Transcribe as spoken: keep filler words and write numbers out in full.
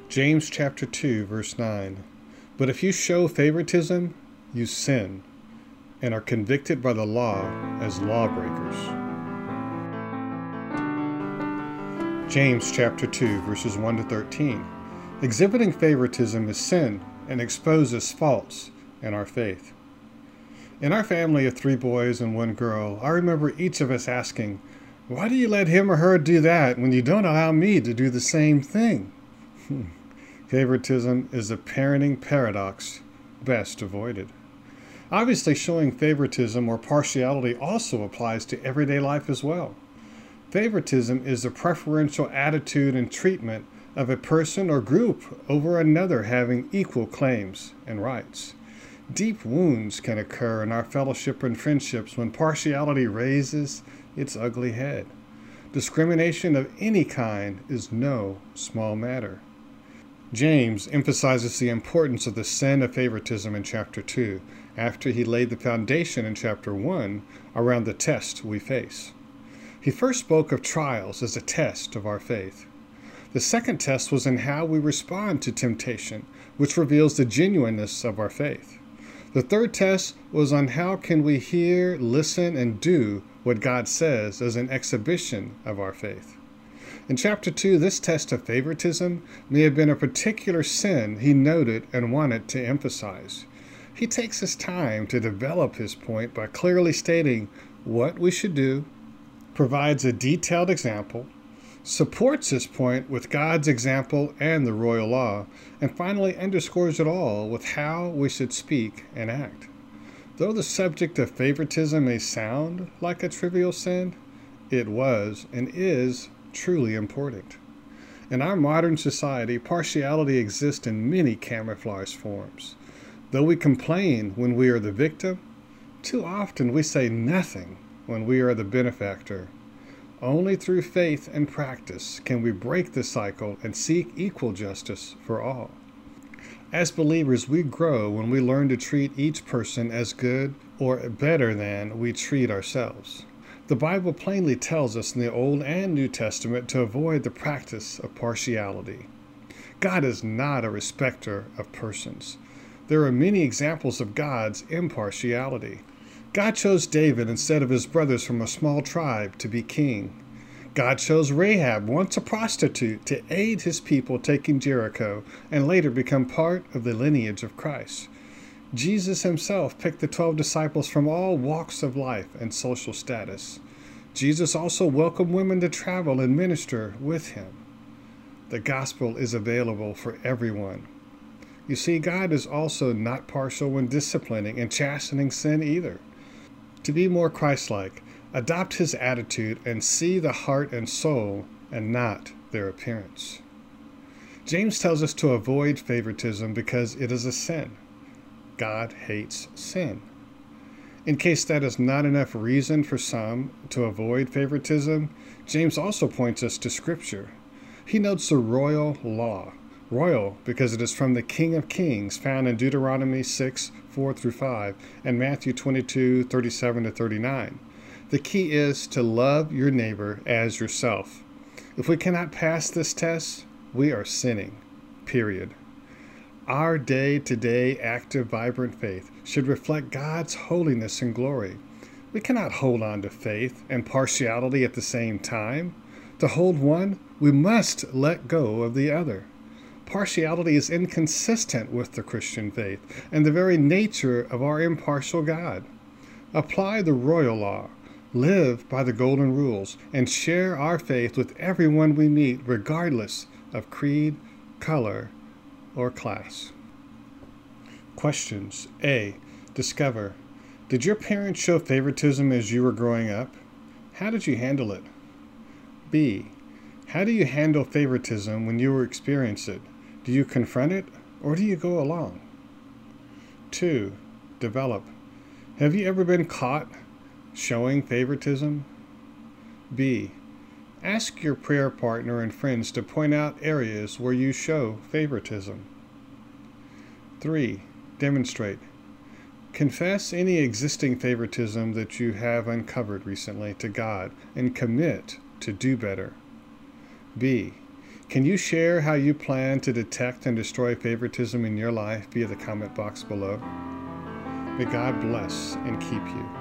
James chapter two, verse nine. But if you show favoritism, you sin, and are convicted by the law as lawbreakers. James chapter two, verses one to thirteen. Exhibiting favoritism is sin and exposes faults in our faith. In our family of three boys and one girl, I remember each of us asking, "Why do you let him or her do that when you don't allow me to do the same thing?" Favoritism is a parenting paradox best avoided. Obviously, showing favoritism or partiality also applies to everyday life as well. Favoritism is the preferential attitude and treatment of a person or group over another having equal claims and rights. Deep wounds can occur in our fellowship and friendships when partiality raises its ugly head. Discrimination of any kind is no small matter. James emphasizes the importance of the sin of favoritism in chapter two, after he laid the foundation in chapter one around the test we face. He first spoke of trials as a test of our faith. The second test was in how we respond to temptation, which reveals the genuineness of our faith. The third test was on how can we hear, listen, and do what God says as an exhibition of our faith. In chapter two, this test of favoritism may have been a particular sin he noted and wanted to emphasize. He takes his time to develop his point by clearly stating what we should do, provides a detailed example, supports his point with God's example and the royal law, and finally underscores it all with how we should speak and act. Though the subject of favoritism may sound like a trivial sin, it was and is truly important. In our modern society, partiality exists in many camouflage forms. Though we complain when we are the victim, too often we say nothing when we are the benefactor. Only through faith and practice can we break the cycle and seek equal justice for all. As believers, we grow when we learn to treat each person as good or better than we treat ourselves. The Bible plainly tells us in the Old and New Testament to avoid the practice of partiality. God is not a respecter of persons. There are many examples of God's impartiality. God chose David instead of his brothers from a small tribe to be king. God chose Rahab, once a prostitute, to aid his people taking Jericho and later become part of the lineage of Christ. Jesus himself picked the twelve disciples from all walks of life and social status. Jesus also welcomed women to travel and minister with him. The gospel is available for everyone. You see, God is also not partial when disciplining and chastening sin either. To be more Christ-like, adopt his attitude and see the heart and soul and not their appearance. James tells us to avoid favoritism because it is a sin. God hates sin. In case that is not enough reason for some to avoid favoritism, James also points us to Scripture. He notes the royal law. Royal because it is from the King of Kings, found in Deuteronomy six, four through five, and Matthew twenty-two, thirty-seven to thirty-nine. The key is to love your neighbor as yourself. If we cannot pass this test, we are sinning, period. Our day-to-day active, vibrant faith should reflect God's holiness and glory. We cannot hold on to faith and partiality at the same time. To hold one, we must let go of the other. Partiality is inconsistent with the Christian faith and the very nature of our impartial God. Apply the royal law, live by the golden rules, and share our faith with everyone we meet, regardless of creed, color, or class. Questions. A. Discover. Did your parents show favoritism as you were growing up? How did you handle it? B. How do you handle favoritism when you experience it? Do you confront it, or do you go along? Two. Develop. Have you ever been caught showing favoritism? B. Ask your prayer partner and friends to point out areas where you show favoritism. Three. Demonstrate. Confess any existing favoritism that you have uncovered recently to God and commit to do better. B. Can you share how you plan to detect and destroy favoritism in your life via the comment box below? May God bless and keep you.